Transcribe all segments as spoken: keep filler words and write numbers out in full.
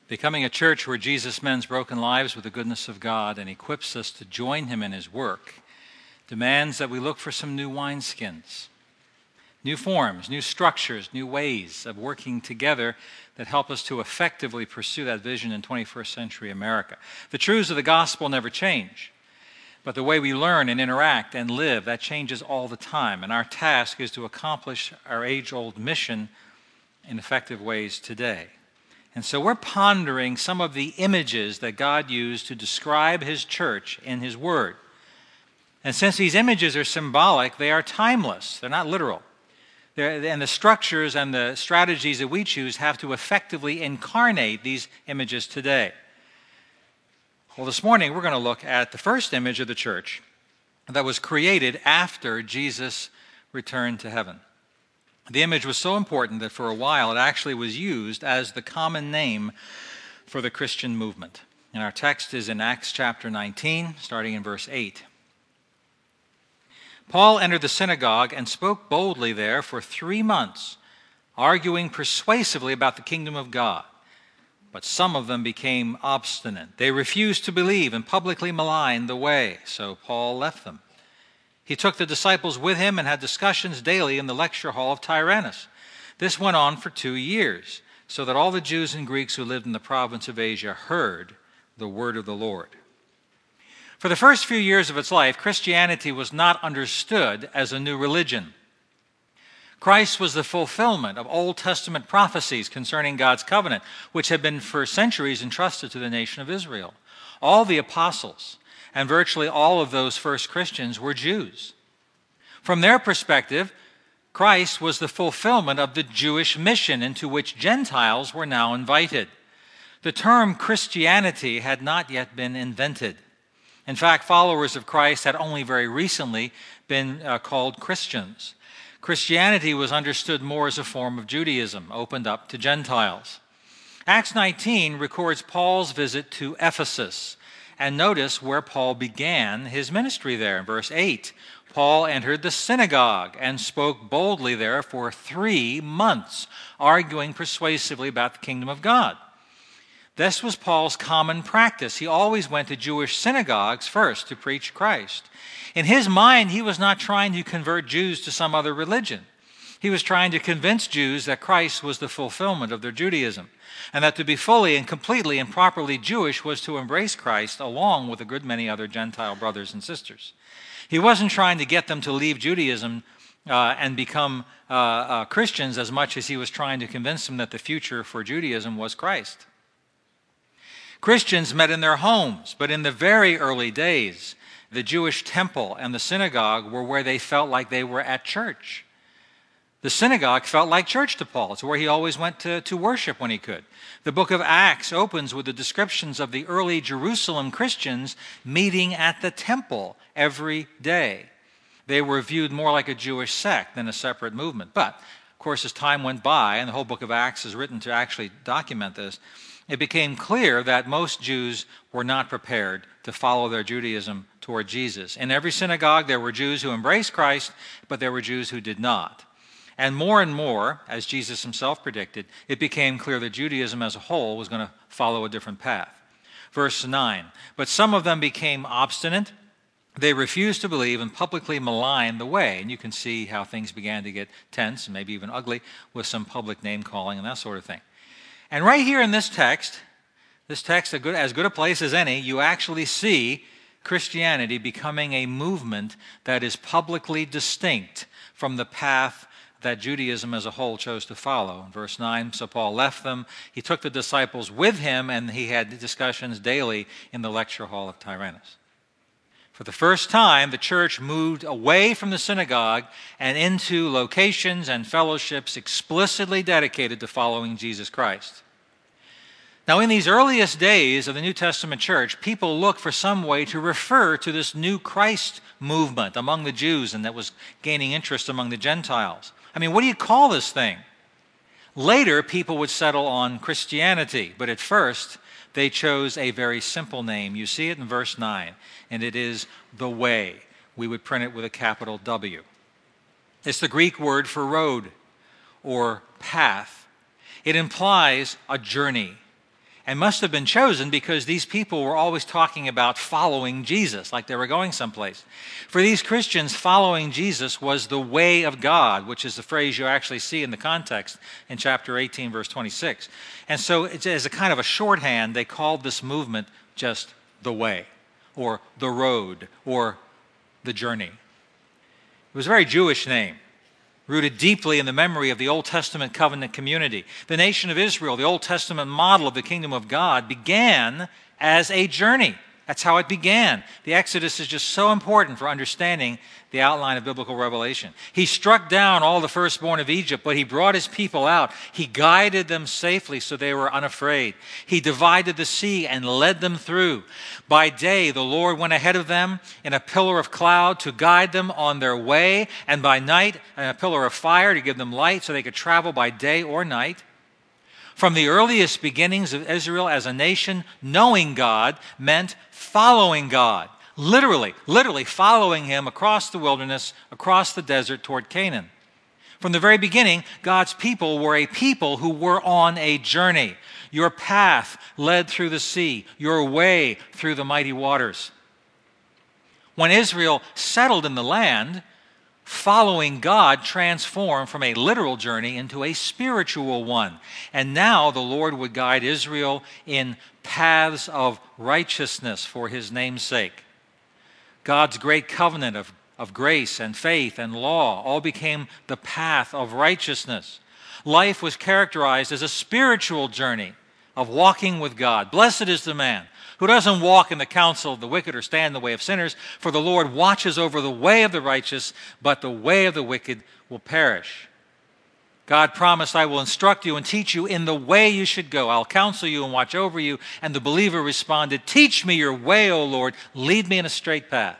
Becoming a church where Jesus mends broken lives with the goodness of God and equips us to join him in his work demands that we look for some new wineskins, new forms, new structures, new ways of working together that help us to effectively pursue that vision in twenty-first century America. The truths of the gospel never change, but the way we learn and interact and live, that changes all the time. And our task is to accomplish our age-old mission in effective ways today. And so we're pondering some of the images that God used to describe his church in his word. And since these images are symbolic, they are timeless. They're not literal. They're, and the structures and the strategies that we choose have to effectively incarnate these images today. Well, this morning we're going to look at the first image of the church that was created after Jesus returned to heaven. The image was so important that for a while it actually was used as the common name for the Christian movement. And our text is in Acts chapter nineteen, starting in verse eight. Paul entered the synagogue and spoke boldly there for three months, arguing persuasively about the kingdom of God. But some of them became obstinate. They refused to believe and publicly maligned the way, so Paul left them. He took the disciples with him and had discussions daily in the lecture hall of Tyrannus. This went on for two years, so that all the Jews and Greeks who lived in the province of Asia heard the word of the Lord. For the first few years of its life, Christianity was not understood as a new religion. Christ was the fulfillment of Old Testament prophecies concerning God's covenant, which had been for centuries entrusted to the nation of Israel. All the apostles and virtually all of those first Christians were Jews. From their perspective, Christ was the fulfillment of the Jewish mission into which Gentiles were now invited. The term Christianity had not yet been invented. In fact, followers of Christ had only very recently been uh, called Christians. Christianity was understood more as a form of Judaism, opened up to Gentiles. Acts nineteen records Paul's visit to Ephesus. And notice where Paul began his ministry there. In verse eight, Paul entered the synagogue and spoke boldly there for three months, arguing persuasively about the kingdom of God. This was Paul's common practice. He always went to Jewish synagogues first to preach Christ. In his mind, he was not trying to convert Jews to some other religion. He was trying to convince Jews that Christ was the fulfillment of their Judaism, and that to be fully and completely and properly Jewish was to embrace Christ along with a good many other Gentile brothers and sisters. He wasn't trying to get them to leave Judaism uh, and become uh, uh, Christians as much as he was trying to convince them that the future for Judaism was Christ. Christians met in their homes, but in the very early days, the Jewish temple and the synagogue were where they felt like they were at church. The synagogue felt like church to Paul. It's where he always went to, to worship when he could. The book of Acts opens with the descriptions of the early Jerusalem Christians meeting at the temple every day. They were viewed more like a Jewish sect than a separate movement. But, of course, as time went by, and the whole book of Acts is written to actually document this, it became clear that most Jews were not prepared to follow their Judaism toward Jesus. In every synagogue, there were Jews who embraced Christ, but there were Jews who did not. And more and more, as Jesus himself predicted, it became clear that Judaism as a whole was going to follow a different path. Verse nine, but some of them became obstinate. They refused to believe and publicly maligned the way. And you can see how things began to get tense and maybe even ugly with some public name-calling and that sort of thing. And right here in this text, this text as good, as good a place as any, you actually see Christianity becoming a movement that is publicly distinct from the path that Judaism as a whole chose to follow. In verse nine, so Paul left them. He took the disciples with him, and he had discussions daily in the lecture hall of Tyrannus. For the first time, the church moved away from the synagogue and into locations and fellowships explicitly dedicated to following Jesus Christ. Now, in these earliest days of the New Testament church, people looked for some way to refer to this new Christ movement among the Jews and that was gaining interest among the Gentiles. I mean, what do you call this thing? Later, people would settle on Christianity, but at first, they chose a very simple name. You see it in verse nine, and it is the way. We would print it with a capital W. It's the Greek word for road or path. It implies a journey, and must have been chosen because these people were always talking about following Jesus, like they were going someplace. For these Christians, following Jesus was the way of God, which is the phrase you actually see in the context in chapter eighteen, verse twenty-six. And so it's as a kind of a shorthand, they called this movement just the way, or the road, or the journey. It was a very Jewish name, rooted deeply in the memory of the Old Testament covenant community. The nation of Israel, the Old Testament model of the kingdom of God, began as a journey. That's how it began. The Exodus is just so important for understanding the outline of biblical revelation. He struck down all the firstborn of Egypt, but he brought his people out. He guided them safely so they were unafraid. He divided the sea and led them through. By day, the Lord went ahead of them in a pillar of cloud to guide them on their way, and by night, in a pillar of fire to give them light so they could travel by day or night. From the earliest beginnings of Israel as a nation, knowing God meant following God. Literally, literally following him across the wilderness, across the desert toward Canaan. From the very beginning, God's people were a people who were on a journey. Your path led through the sea, your way through the mighty waters. When Israel settled in the land, following God transformed from a literal journey into a spiritual one. And now the Lord would guide Israel in paths of righteousness for his name's sake. God's great covenant of, of grace and faith and law all became the path of righteousness. Life was characterized as a spiritual journey of walking with God. Blessed is the man who doesn't walk in the counsel of the wicked or stand in the way of sinners, for the Lord watches over the way of the righteous, but the way of the wicked will perish. God promised, I will instruct you and teach you in the way you should go. I'll counsel you and watch over you. And the believer responded, teach me your way, O Lord. Lead me in a straight path.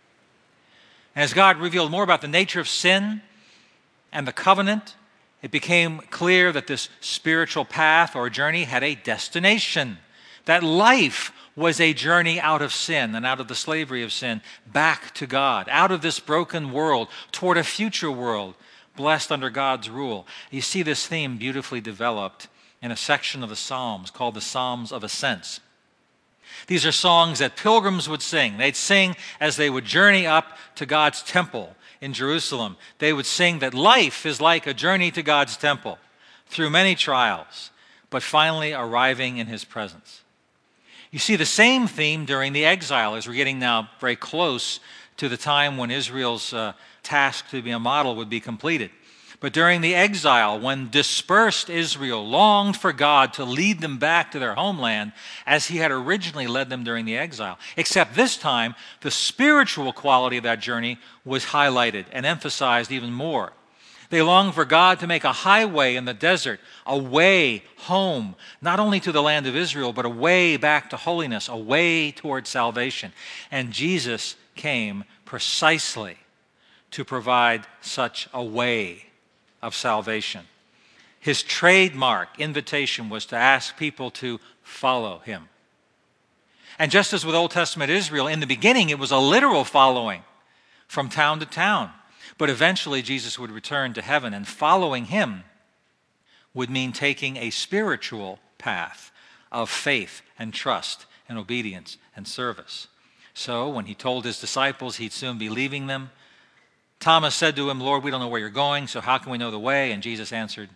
And as God revealed more about the nature of sin and the covenant, it became clear that this spiritual path or journey had a destination. That life was a journey out of sin and out of the slavery of sin, back to God, out of this broken world, toward a future world, blessed under God's rule. You see this theme beautifully developed in a section of the Psalms called the Psalms of Ascents. These are songs that pilgrims would sing. They'd sing as they would journey up to God's temple in Jerusalem. They would sing that life is like a journey to God's temple through many trials, but finally arriving in his presence. You see the same theme during the exile, as we're getting now very close to the time when Israel's uh, task to be a model would be completed. But during the exile, when dispersed Israel longed for God to lead them back to their homeland as he had originally led them during the exile, except this time the spiritual quality of that journey was highlighted and emphasized even more. They longed for God to make a highway in the desert, a way home, not only to the land of Israel, but a way back to holiness, a way toward salvation. And Jesus came precisely to provide such a way of salvation. His trademark invitation was to ask people to follow him. And just as with Old Testament Israel, in the beginning it was a literal following from town to town. But eventually Jesus would return to heaven, and following him would mean taking a spiritual path of faith and trust and obedience and service. So when he told his disciples he'd soon be leaving them, Thomas said to him, Lord, we don't know where you're going, so how can we know the way? And Jesus answered,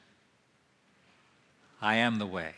I am the way.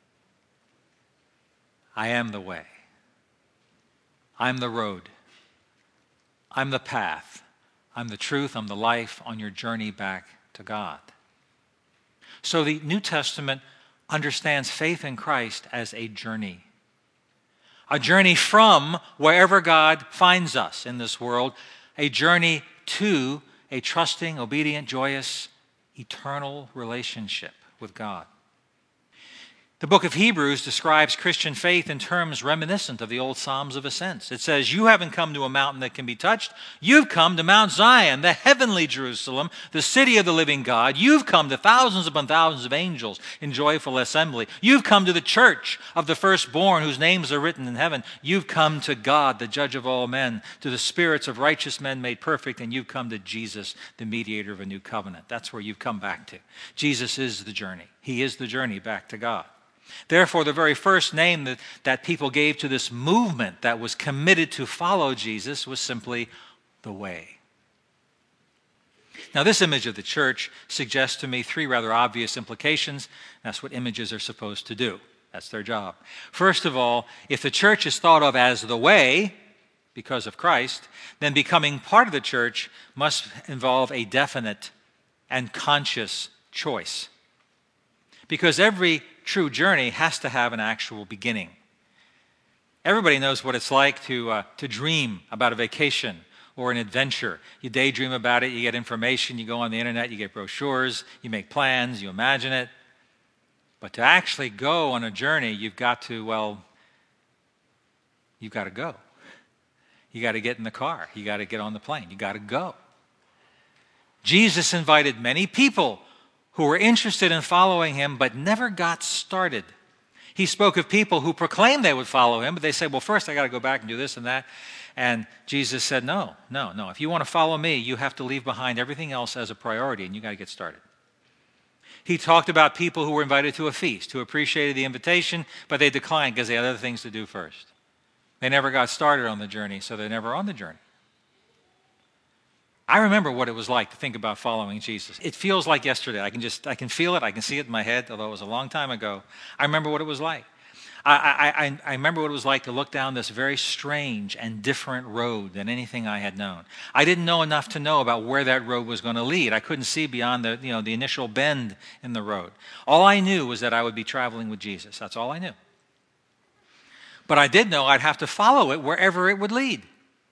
I am the way. I'm the road. I'm the path. I'm the truth, I'm the life on your journey back to God. So the New Testament understands faith in Christ as a journey. A journey from wherever God finds us in this world, a journey to a trusting, obedient, joyous, eternal relationship with God. The book of Hebrews describes Christian faith in terms reminiscent of the old Psalms of Ascents. It says, you haven't come to a mountain that can be touched. You've come to Mount Zion, the heavenly Jerusalem, the city of the living God. You've come to thousands upon thousands of angels in joyful assembly. You've come to the church of the firstborn whose names are written in heaven. You've come to God, the judge of all men, to the spirits of righteous men made perfect, and you've come to Jesus, the mediator of a new covenant. That's where you've come back to. Jesus is the journey. He is the journey back to God. Therefore, the very first name that, that people gave to this movement that was committed to follow Jesus was simply the Way. Now, this image of the church suggests to me three rather obvious implications. That's what images are supposed to do. That's their job. First of all, if the church is thought of as the Way, because of Christ, then becoming part of the church must involve a definite and conscious choice. Because every true journey has to have an actual beginning. Everybody knows what it's like to, uh, to dream about a vacation or an adventure. You daydream about it, you get information, you go on the internet, you get brochures, you make plans, you imagine it. But to actually go on a journey, you've got to, well, you've got to go. You got to get in the car. You got to get on the plane. You got to go. Jesus invited many people who were interested in following him but never got started. He spoke of people who proclaimed they would follow him, but they said, well, first I got to go back and do this and that. And Jesus said, no, no, no. If you want to follow me, you have to leave behind everything else as a priority, and you got to get started. He talked about people who were invited to a feast, who appreciated the invitation, but they declined because they had other things to do first. They never got started on the journey, so they're never on the journey. I remember what it was like to think about following Jesus. It feels like yesterday. I can just, I can feel it. I can see it in my head, although it was a long time ago. I remember what it was like. I, I, I remember what it was like to look down this very strange and different road than anything I had known. I didn't know enough to know about where that road was going to lead. I couldn't see beyond the, you know, the initial bend in the road. All I knew was that I would be traveling with Jesus. That's all I knew. But I did know I'd have to follow it wherever it would lead.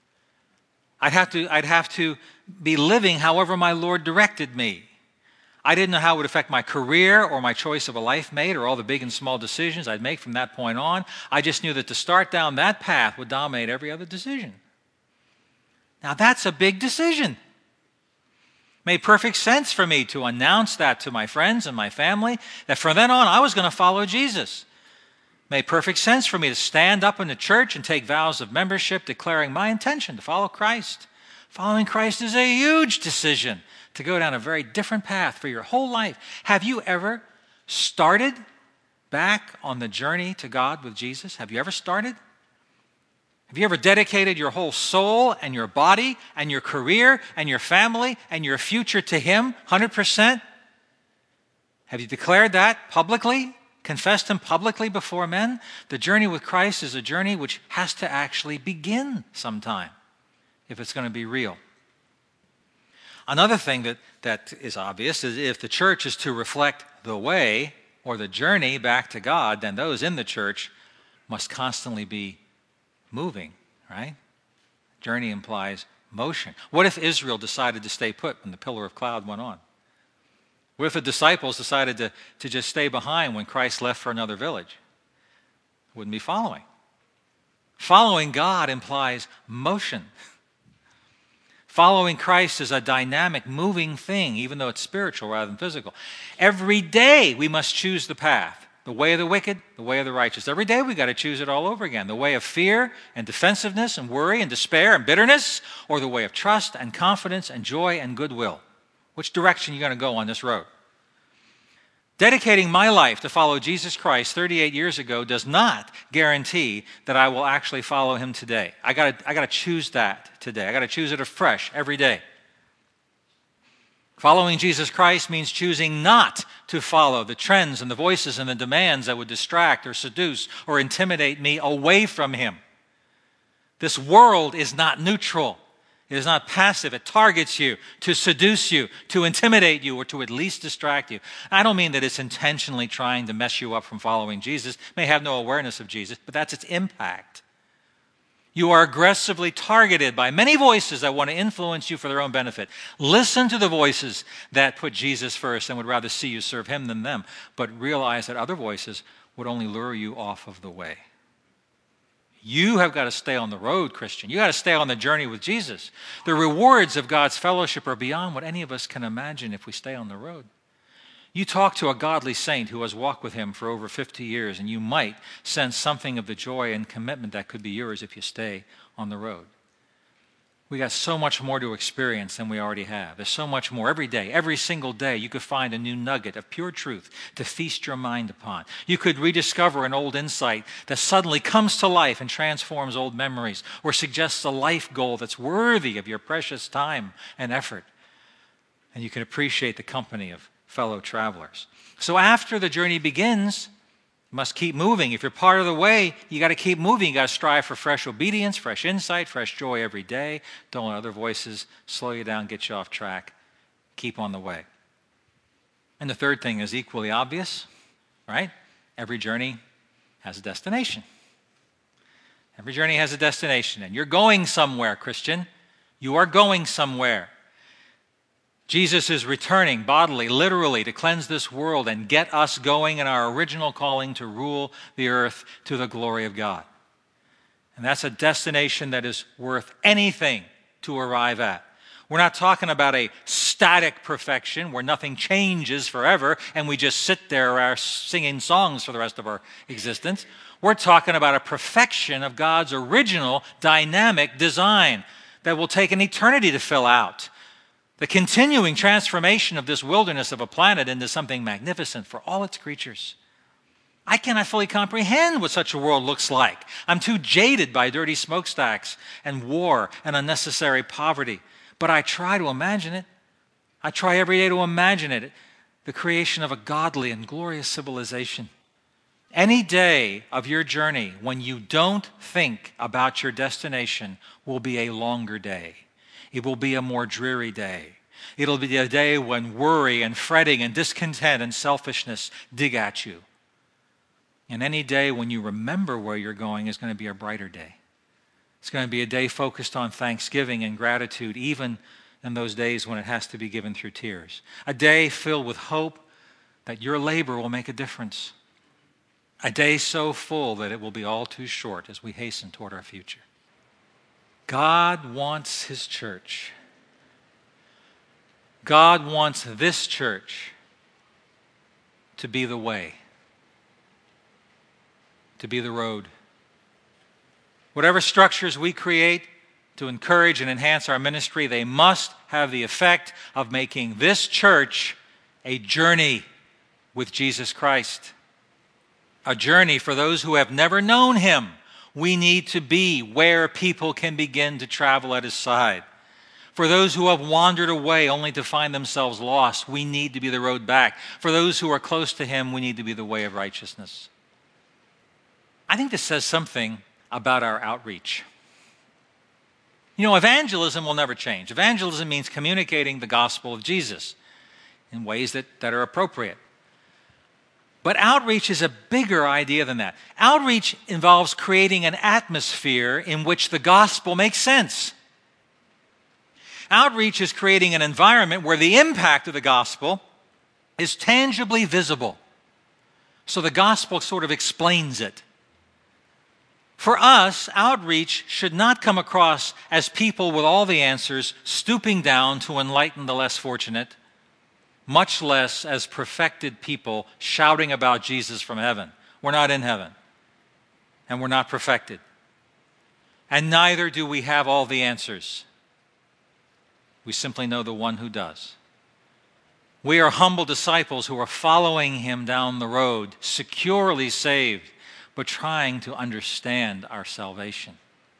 I'd have to, I'd have to be living however my Lord directed me. I didn't know how it would affect my career or my choice of a life mate or all the big and small decisions I'd make from that point on. I just knew that to start down that path would dominate every other decision. Now that's a big decision. Made perfect sense for me to announce that to my friends and my family, that from then on I was going to follow Jesus. Made perfect sense for me to stand up in the church and take vows of membership declaring my intention to follow Christ. Following Christ is a huge decision to go down a very different path for your whole life. Have you ever started back on the journey to God with Jesus? Have you ever started? Have you ever dedicated your whole soul and your body and your career and your family and your future to Him one hundred percent? Have you declared that publicly? Confessed Him publicly before men? The journey with Christ is a journey which has to actually begin sometime if it's going to be real. Another thing that, that is obvious is if the church is to reflect the way or the journey back to God, then those in the church must constantly be moving, right? Journey implies motion. What if Israel decided to stay put when the pillar of cloud went on? What if the disciples decided to, to just stay behind when Christ left for another village? Wouldn't be following. Following God implies motion. Following Christ is a dynamic, moving thing, even though it's spiritual rather than physical. Every day we must choose the path, the way of the wicked, the way of the righteous. Every day we got to choose it all over again. The way of fear and defensiveness and worry and despair and bitterness, or the way of trust and confidence and joy and goodwill. Which direction are you going to go on this road? Dedicating my life to follow Jesus Christ thirty-eight years ago does not guarantee that I will actually follow Him today. I got to I got to choose that today. I got to choose it afresh every day. Following Jesus Christ means choosing not to follow the trends and the voices and the demands that would distract or seduce or intimidate me away from Him. This world is not neutral. It is not passive. It targets you to seduce you, to intimidate you, or to at least distract you. I don't mean that it's intentionally trying to mess you up from following Jesus. It may have no awareness of Jesus, but that's its impact. You are aggressively targeted by many voices that want to influence you for their own benefit. Listen to the voices that put Jesus first and would rather see you serve Him than them, but realize that other voices would only lure you off of the way. You have got to stay on the road, Christian. You got to stay on the journey with Jesus. The rewards of God's fellowship are beyond what any of us can imagine if we stay on the road. You talk to a godly saint who has walked with Him for over fifty years, and you might sense something of the joy and commitment that could be yours if you stay on the road. We got so much more to experience than we already have. There's so much more. Every day, every single day, you could find a new nugget of pure truth to feast your mind upon. You could rediscover an old insight that suddenly comes to life and transforms old memories, or suggests a life goal that's worthy of your precious time and effort. And you can appreciate the company of fellow travelers. So after the journey begins, you must keep moving. If you're part of the way, you got to keep moving. You got to strive for fresh obedience, fresh insight, fresh joy every day. Don't let other voices slow you down, get you off track. Keep on the way. And the third thing is equally obvious, right? Every journey has a destination. Every journey has a destination, and you're going somewhere, Christian. You are going somewhere. Jesus is returning bodily, literally, to cleanse this world and get us going in our original calling to rule the earth to the glory of God. And that's a destination that is worth anything to arrive at. We're not talking about a static perfection where nothing changes forever and we just sit there singing songs for the rest of our existence. We're talking about a perfection of God's original dynamic design that will take an eternity to fill out. The continuing transformation of this wilderness of a planet into something magnificent for all its creatures. I cannot fully comprehend what such a world looks like. I'm too jaded by dirty smokestacks and war and unnecessary poverty. But I try to imagine it. I try every day to imagine it. The creation of a godly and glorious civilization. Any day of your journey when you don't think about your destination will be a longer day. It will be a more dreary day. It'll be a day when worry and fretting and discontent and selfishness dig at you. And any day when you remember where you're going is going to be a brighter day. It's going to be a day focused on thanksgiving and gratitude, even in those days when it has to be given through tears. A day filled with hope that your labor will make a difference. A day so full that it will be all too short as we hasten toward our future. God wants his church. God wants this church to be the way, to be the road. Whatever structures we create to encourage and enhance our ministry, they must have the effect of making this church a journey with Jesus Christ. A journey for those who have never known him. We need to be where people can begin to travel at his side. For those who have wandered away only to find themselves lost, we need to be the road back. For those who are close to him, we need to be the way of righteousness. I think this says something about our outreach. You know, evangelism will never change. Evangelism means communicating the gospel of Jesus in ways that, that are appropriate. But outreach is a bigger idea than that. Outreach involves creating an atmosphere in which the gospel makes sense. Outreach is creating an environment where the impact of the gospel is tangibly visible. So the gospel sort of explains it. For us, outreach should not come across as people with all the answers stooping down to enlighten the less fortunate, much less as perfected people shouting about Jesus from heaven. We're not in heaven, and we're not perfected. And neither do we have all the answers. We simply know the one who does. We are humble disciples who are following him down the road, securely saved, but trying to understand our salvation.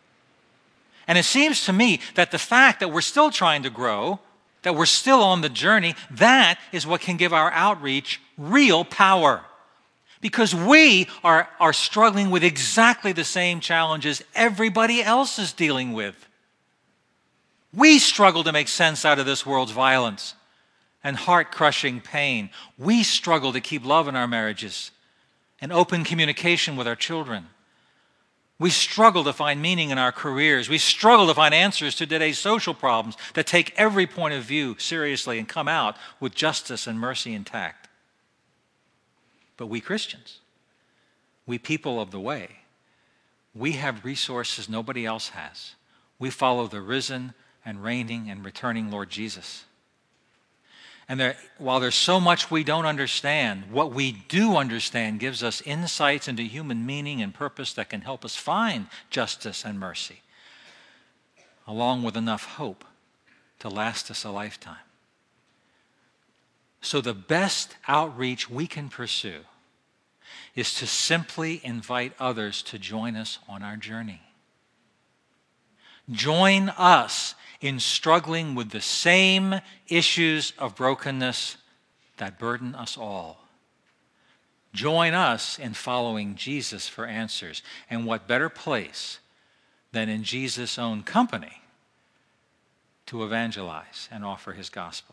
And it seems to me that the fact that we're still trying to grow, that we're still on the journey, that is what can give our outreach real power. Because we are, are struggling with exactly the same challenges everybody else is dealing with. We struggle to make sense out of this world's violence and heart-crushing pain. We struggle to keep love in our marriages and open communication with our children. We struggle to find meaning in our careers. We struggle to find answers to today's social problems that take every point of view seriously and come out with justice and mercy intact. But we Christians, we people of the way, we have resources nobody else has. We follow the risen and reigning and returning Lord Jesus. And there, while there's so much we don't understand, what we do understand gives us insights into human meaning and purpose that can help us find justice and mercy. along with enough hope to last us a lifetime. So the best outreach we can pursue is to simply invite others to join us on our journey. Join us in struggling with the same issues of brokenness that burden us all. Join us in following Jesus for answers. And what better place than in Jesus' own company to evangelize and offer his gospel.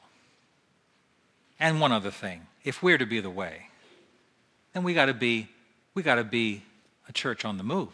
And one other thing, if we're to be the way, then we got to be we got to be a church on the move.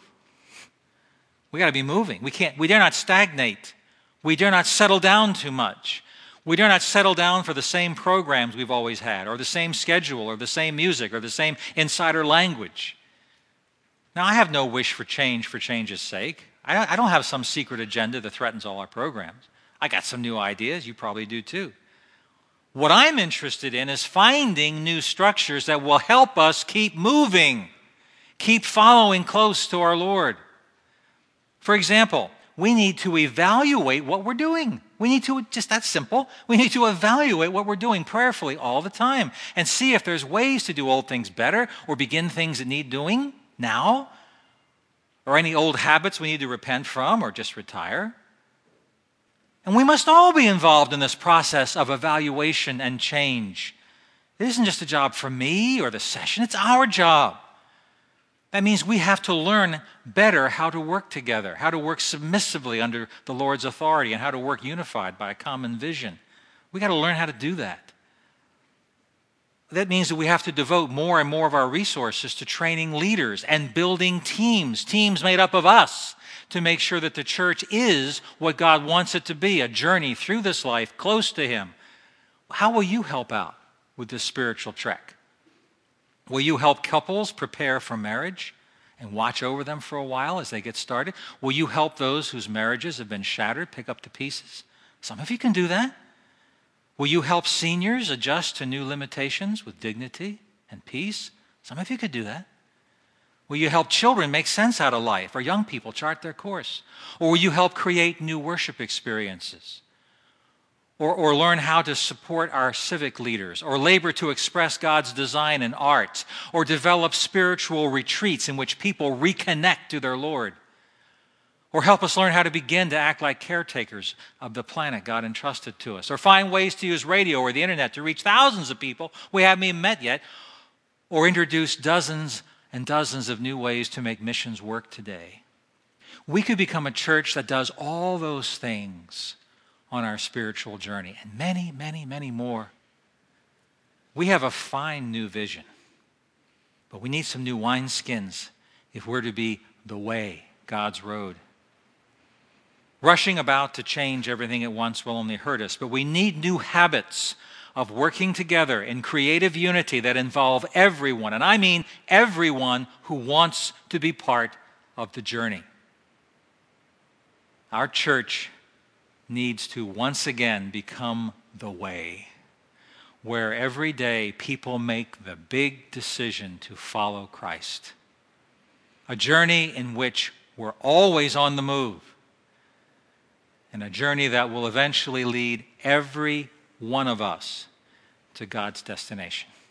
We got to be moving. We can't we dare not stagnate. We dare not settle down too much. We dare not settle down for the same programs we've always had, or the same schedule, or the same music, or the same insider language. Now, I have no wish for change for change's sake. I I don't have some secret agenda that threatens all our programs. I got some new ideas. You probably do too. What I'm interested in is finding new structures that will help us keep moving, keep following close to our Lord. For example, we need to evaluate what we're doing. We need to, just that simple, we need to evaluate what we're doing prayerfully all the time and see if there's ways to do old things better or begin things that need doing now, or any old habits we need to repent from or just retire. And we must all be involved in this process of evaluation and change. It isn't just a job for me or the session, it's our job. That means we have to learn better how to work together, how to work submissively under the Lord's authority, and how to work unified by a common vision. We got to learn how to do that. That means that we have to devote more and more of our resources to training leaders and building teams, teams made up of us, to make sure that the church is what God wants it to be, a journey through this life close to him. How will you help out with this spiritual trek? Will you help couples prepare for marriage and watch over them for a while as they get started? Will you help those whose marriages have been shattered pick up the pieces? Some of you can do that. Will you help seniors adjust to new limitations with dignity and peace? Some of you could do that. Will you help children make sense out of life, or young people chart their course? Or will you help create new worship experiences? Or, or learn how to support our civic leaders, or labor to express God's design in art, or develop spiritual retreats in which people reconnect to their Lord? Or help us learn how to begin to act like caretakers of the planet God entrusted to us? Or find ways to use radio or the internet to reach thousands of people we haven't even met yet? Or introduce dozens and dozens of new ways to make missions work today? We could become a church that does all those things on our spiritual journey, and many, many, many more. We have a fine new vision, but we need some new wineskins if we're to be the way, God's road. Rushing about to change everything at once will only hurt us, but we need new habits of working together in creative unity that involve everyone, and I mean everyone who wants to be part of the journey. Our church needs to once again become the way, where every day people make the big decision to follow Christ. A journey in which we're always on the move, and a journey that will eventually lead every one of us to God's destination.